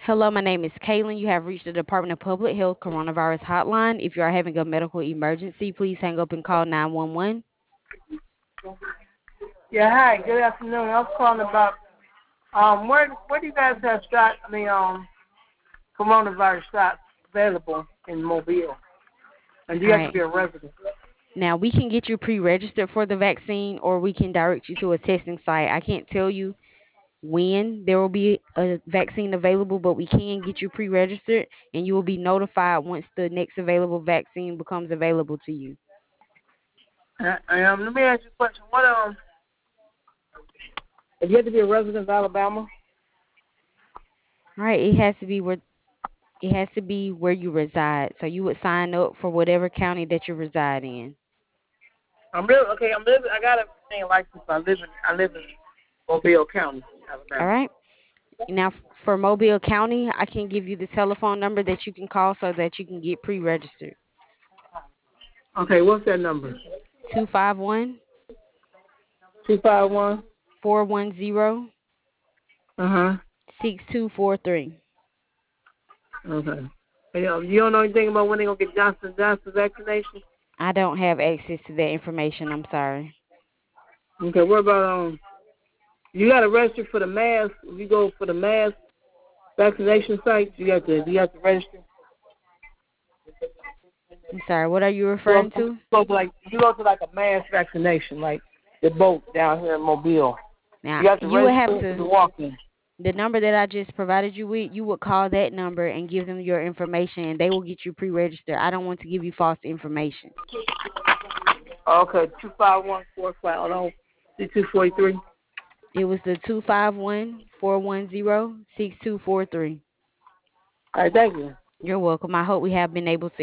Hello, my name is Kaylin. You have reached the Department of Public Health Coronavirus Hotline. If you are having a medical emergency, please hang up and call 911. Yeah, hi. Good afternoon. I was calling about where do you guys have coronavirus shots available in Mobile? And do All you have to right. be a resident? Now, we can get you pre registered for the vaccine or we can direct you to a testing site. I can't tell you when there will be a vaccine available, but we can get you pre registered and you will be notified once the next available vaccine becomes available to you. Let me ask you a question. If you have to be a resident of Alabama? All right. It has to be where you reside. So you would sign up for whatever county that you reside in. I got a vaccine license. I live in Mobile County, All Alabama. right. Now, for Mobile County, I can give you the telephone number that you can call so that you can get pre registered. Okay, what's that number? 251 251. 410 Uh-huh. 6243. Okay. Hey, you don't know anything about when they're gonna get Johnson vaccination? I don't have access to that information. I'm sorry. Okay, what about you gotta register for the mass. If you go for the mass vaccination sites, you have to register. I'm sorry. What are you Well, referring to? you go to like a mass vaccination, like the boat down here in Mobile. Now, You have to you would have register to to, walk in. the number that I just provided you with, you would call that number and give them your information and they will get you pre registered. I don't want to give you false information. Okay, 251-45. Hold on, C243. It was the 251 410 6243. All right, thank you. You're welcome. I hope we have been able to